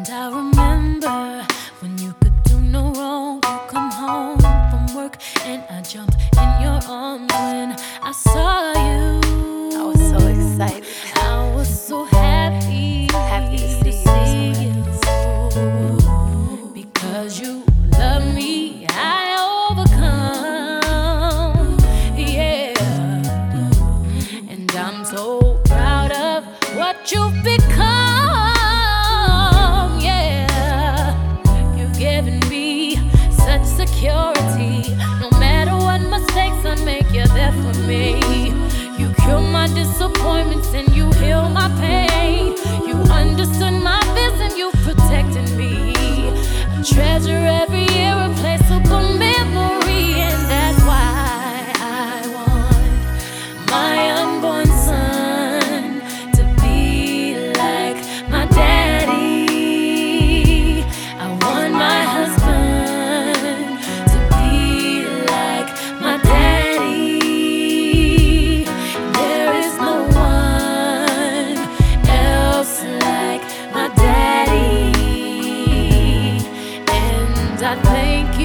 I remember when you could do no wrong. You come home from work and I jumped in your arms when I saw you. I was so excited. I was so happy To see you. Because you love me, I overcome. Yeah. And I'm so proud of what you've become. Yeah. You've given me such security. No matter what mistakes I make, you're there for me. You cure my disappointments and you heal my pain. You understood my vision, you protected me. I treasure every irreplaceable memory, and that's why I want my unborn son to be like my daddy. I want my husband to be like my daddy. There is no one else like my daddy. And I thank